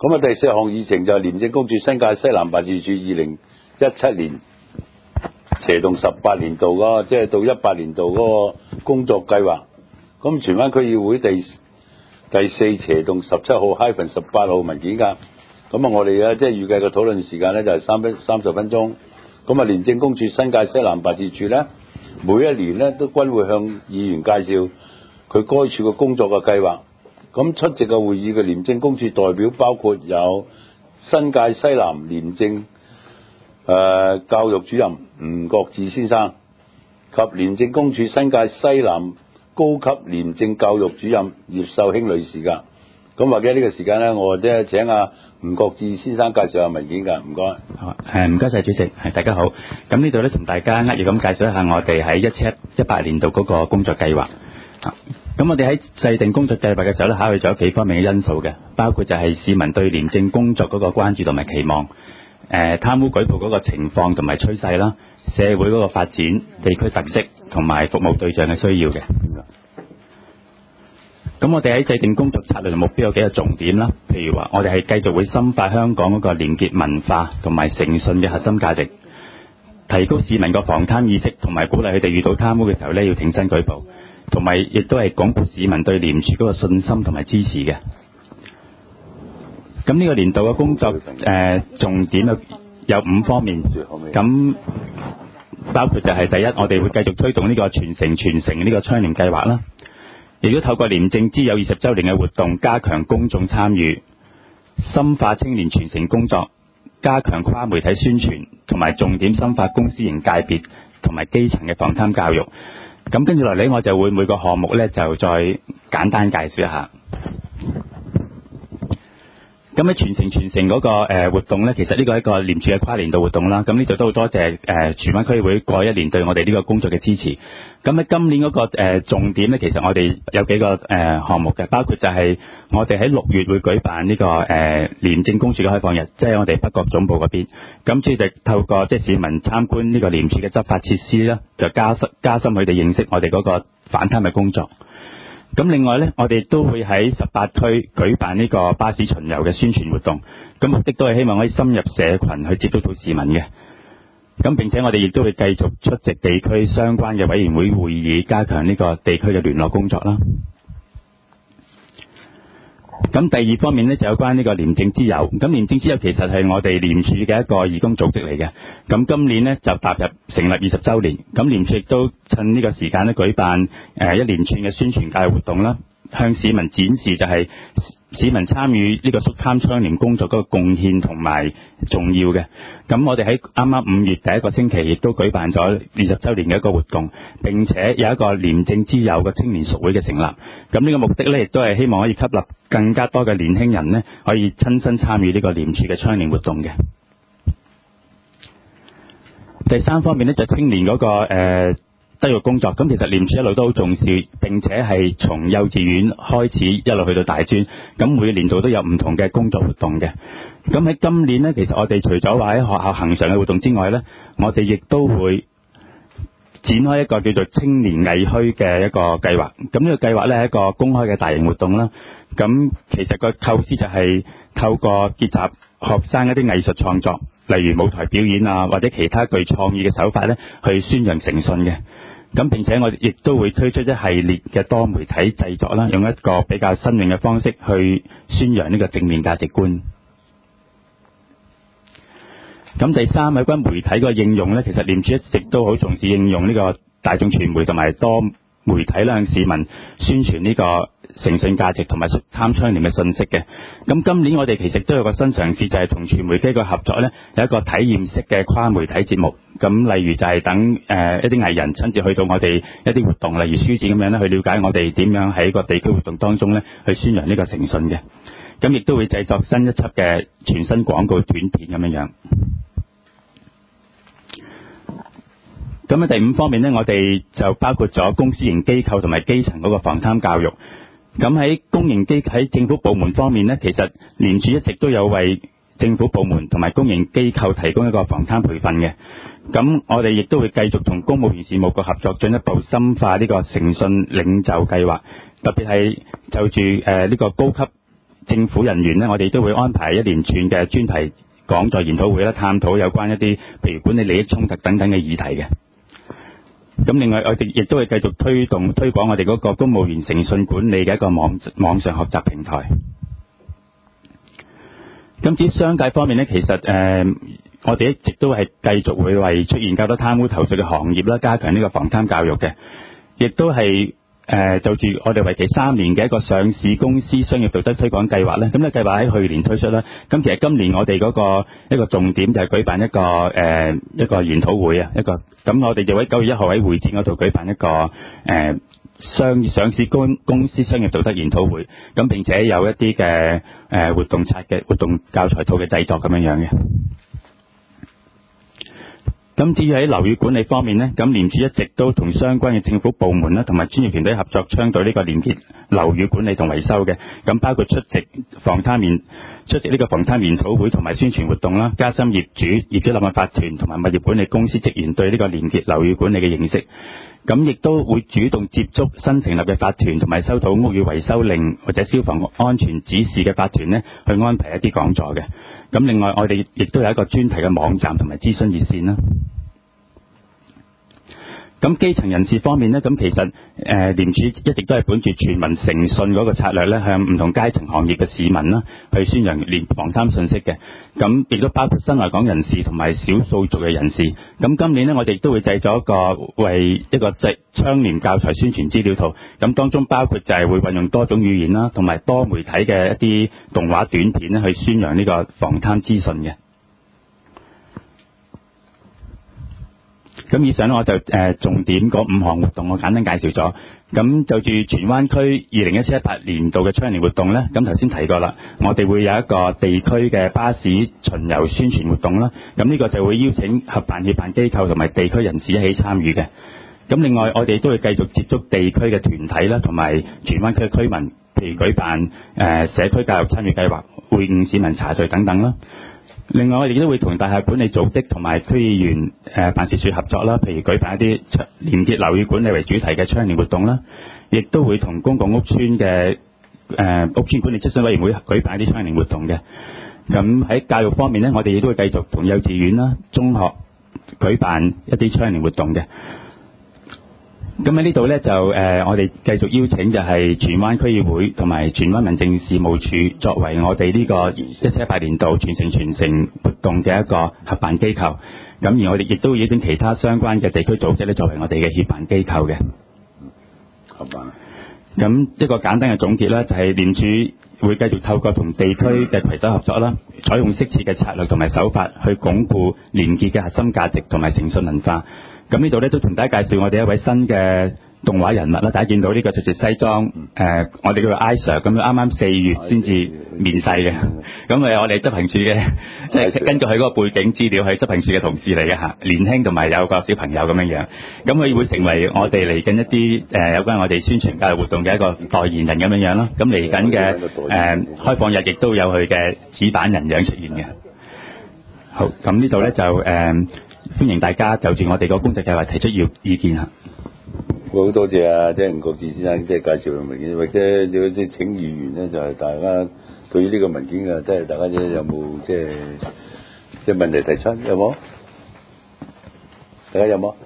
咁啊，第4項議程就係廉政公署新界西南辦事處2017年斜動18年度即係到18年度嗰個工作計劃。咁荃灣區議會第4斜動17號 -18 號文件㗎。咁啊，我哋即係預計嘅討論時間咧就係30分鐘。咁啊，廉政公署新界西南辦事處咧，每一年咧都均會向議員介紹佢該處嘅工作嘅計劃。咁出席嘅會議嘅廉政公署代表包括有新界西南廉政教育主任吳國志先生及廉政公署新界西南高級廉政教育主任葉秀卿女士㗎。咁或者呢個時間咧，我即係請吳國志先生介紹下文件㗎。唔該。 好，唔該晒主席，大家好。咁呢度咧同大家扼要咁介紹一下我哋喺17-18年度嗰個工作計劃。咁我哋喺制定工作計劃嘅時候咧，考慮咗幾方面嘅因素嘅，包括就係市民對廉政工作嗰個關注同埋期望，貪污舉報嗰個情況同埋趨勢啦，社會嗰個發展、地區特色同埋服務對象嘅需要嘅。咁我哋喺制定工作策略嘅目標有幾個重點啦，譬如話我哋係繼續會深化香港嗰個廉潔文化同埋誠信嘅核心價值，提高市民個防貪意識，同埋鼓勵佢哋遇到貪污嘅時候咧要挺身舉報，同埋亦都係鞏固市民對廉署嗰個信心同埋支持嘅。咁呢個年度嘅工作重點有5方面，咁包括就係第一，我哋會繼續推動呢個傳承呢個倡廉計劃啦。亦都透過廉政之友20週年嘅活動，加強公眾參與，深化青年傳承工作，加強跨媒體宣傳，同埋重點深化公私營界別同埋基層嘅防貪教育。咁跟住落嚟，我就會每個項目咧就再簡單介紹一下。咁喺傳承嗰個活動咧，其實呢個係一個廉署嘅跨年度活動啦。咁呢度都好多謝荃灣區議會過去1年對我哋呢個工作嘅支持。咁喺今年嗰個重點咧，其實我哋有幾個項目嘅，包括就係我哋喺6月會舉辦呢個廉政公署嘅開放日，即係我哋北角總部嗰邊。咁主席透過即係市民參觀呢個廉署嘅執法設施啦，就加深佢哋認識我哋嗰個反貪嘅工作。咁另外咧，我哋都會喺18區舉辦呢個巴士巡遊嘅宣傳活動，咁目的都係希望可以深入社群去接觸到市民嘅。咁並且我哋亦都會繼續出席地區相關嘅委員會會議，加強呢個地區嘅聯絡工作啦。咁第二方面呢，就有關呢個廉政之友。咁廉政之友其實係我哋廉署嘅一個義工組織嚟嘅。咁今年呢，就踏入成立20週年。咁廉署亦都趁呢個時間呢，舉辦一連串嘅宣傳教育活動啦，向市民展示就係市民參與呢個肅貪倡廉工作嗰個貢獻同埋重要嘅。咁我哋喺啱啱5月第一個星期亦都舉辦咗20週年嘅一個活動，並且有一個廉政之友嘅青年屬會嘅成立。咁呢個目的呢，亦都係希望可以吸納更加多嘅年輕人呢，可以親身參與呢個廉署嘅倡廉活動嘅。第3方面呢，就青年嗰個德育工作。咁其實廉署一路都好重視，並且係從幼稚園開始一路去到大專，咁每年度都有唔同嘅工作活動嘅。咁喺今年呢，其實我哋除咗話喺學校恆常嘅活動之外呢，我哋亦都會展開一個叫做青年藝墟嘅一個計劃。咁呢個計劃呢，係一個公開嘅大型活動啦。咁其實個構思就係透過結集學生一啲藝術創作，例如舞台表演啊，或者其他具創意嘅手法呢，去宣揚誠信嘅。咁並且我哋亦都會推出一系列嘅多媒體製作啦，用一個比較新穎嘅方式去宣揚呢個正面價值觀。咁第3，有關媒體個應用呢，其實廉署一直都好重視應用呢個大眾傳媒同埋多媒體啦，向市民宣傳呢個誠信價值同埋肅貪倡廉嘅信息嘅。咁今年我哋其實都有個新嘗試，就係同傳媒機構合作呢，有一個體驗式嘅跨媒體節目。咁例如就係等一啲藝人親自去到我哋一啲活動，例如書展咁樣呢，去了解我哋點樣喺個地區活動當中呢，去宣揚呢個誠信嘅。咁亦都會製作新一輯嘅全新廣告短片咁樣。咁喺第5方面呢，我哋就包括咗公私營機構同埋基層嗰個防貪教育。咁喺喺政府部門方面呢，其實廉署一直都有為政府部門同埋公營機構提供一個防貪培訓嘅。咁我哋亦都會繼續同公務員事務局合作，進一步深化呢個誠信領袖計劃，特別係就住呢個高級政府人員呢，我哋都會安排一連串嘅專題講座研討會啦，探討有關一啲譬如管理利益衝突等等嘅議題嘅。咁另外我哋亦都會繼續推廣我哋嗰個公務員誠信管理嘅一個網上學習平台。咁至於商界方面呢，其實我哋一直都係繼續會為出現較多貪污投訴嘅行業啦，加強呢個防貪教育嘅，亦都係就住我哋為期3年嘅一個上市公司商業道德推廣計劃咧。咁呢計劃喺去年推出啦。咁其實今年我哋嗰個一個重點就係舉辦一個研討會啊，咁我哋就喺9月1號喺會展嗰度舉辦一個上市公司商業道德研討會，咁並且有一啲嘅活動教材套嘅製作咁樣嘅。咁至於喺樓宇管理方面呢，咁廉署一直都同相關嘅政府部門啦，同埋專業團隊合作，倡導呢個廉潔樓宇管理同維修嘅。咁包括出席呢個防貪研討會同埋宣傳活動啦，加深業主立案法團同埋物業管理公司職員對呢個廉潔樓宇管理嘅認識。咁亦都會主動接觸新成立嘅法團同埋收到屋宇維修令或者消防安全指示嘅法團呢，去安排一啲講座嘅。咁另外我哋亦都有一個專題嘅網站同埋諮詢熱線啦。咁基層人士方面呢，咁其實廉署一直都係本住全民誠信嗰個策略咧，向唔同階層行業嘅市民啦，去宣揚防貪信息嘅。咁亦都包括新來港人士同埋少數族裔人士。咁今年呢，我哋亦都會製作一個倡廉教材宣傳資料套。咁當中包括就係會運用多種語言啦，同埋多媒體嘅一啲動畫短片咧，去宣揚呢個防貪資訊嘅。咁以上呢，我就重點嗰5項活動我簡單介紹咗。咁就住荃灣區2017-18年度嘅倡廉活動呢，咁頭先提過啦，我哋會有一個地區嘅巴士巡遊宣傳活動啦。咁呢個就會邀請合辦協辦機構同埋地區人士一起參與嘅。咁另外我哋都會繼續接觸地區嘅團體啦，同埋荃灣區嘅居民，譬如舉辦社區教育參與計劃、會晤市民查稅等等啦。另外我哋亦都會同大廈管理組織同埋區議員辦事處合作啦，譬如舉辦一啲廉潔樓宇管理為主題嘅倡廉活動啦，亦都會同公共屋邨嘅屋邨管理諮詢委員會舉辦一啲倡廉活動嘅。咁喺教育方面呢，我哋亦都會繼續同幼稚園啦、中學舉辦一啲倡廉活動嘅。咁喺呢度呢，就我哋繼續邀請就係荃灣區議會同埋荃灣民政事務處作為我哋呢個2017-18年度傳承活動嘅一個合辦機構。咁而我哋亦都會邀請其他相關嘅地區組織呢，作為我哋嘅協辦機構嘅合辦。咁一個簡單嘅總結啦，就係廉署會繼續透過同地區嘅攜手合作啦，採用適切嘅策略同埋手法去鞏固廉潔嘅核心價值同埋誠信文化。咁呢度咧都同大家介紹我哋一位新嘅動畫人物啦，大家見到呢個着住西裝，我哋叫做 Isa， 咁啱啱4月先至面世嘅。咁我哋執行處嘅，即係根據佢嗰個背景資料，係執行處嘅同事嚟嘅嚇，年輕同埋有個小朋友咁樣樣。咁佢會成為我哋嚟緊一啲有關我哋宣傳教育活動嘅一個代言人咁樣樣咯。咁嚟緊嘅開放日亦都有佢嘅紙板人樣出現嘅。好，咁呢度咧就歡迎大家就住我哋個工作計劃提出意見嚇。 好多謝啊，即係吳國志先生即係介紹嘅文件，或者有啲請議員咧，就係大家對於呢個文件嘅，即係大家有冇即係問題提出有冇？大家有冇？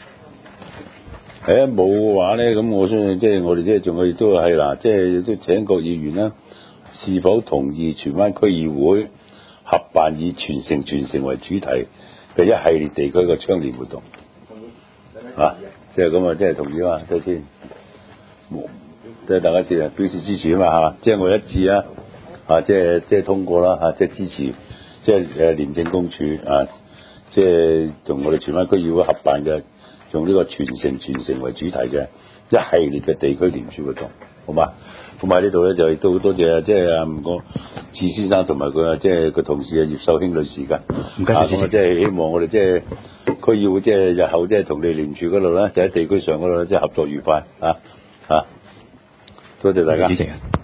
係啊，冇嘅話咧，咁我相信即係我哋即係仲可以都係啦，即係都請各議員啦，是否同意荃灣區議會合辦以傳承為主題嘅一系列地區嘅倡廉活動？啊，即係咁啊，即係同意啊嘛，睇先，即係大家先表示支持啊嘛，係嘛，即係我一致啊，即係通過啦，即係支持，即係廉政公署啊，即係同我哋荃灣區議會合辦嘅，用呢個傳承為主題嘅一系列嘅地區廉署活動，好嘛？咁喺呢度咧就亦都好多謝即係吳國志先生同埋佢即係個同事葉秀卿女士㗎。唔該，即係希望我哋即係區議會即係日後即係同你廉署嗰度咧，就喺地區上嗰度咧即係合作愉快啊！多謝大家。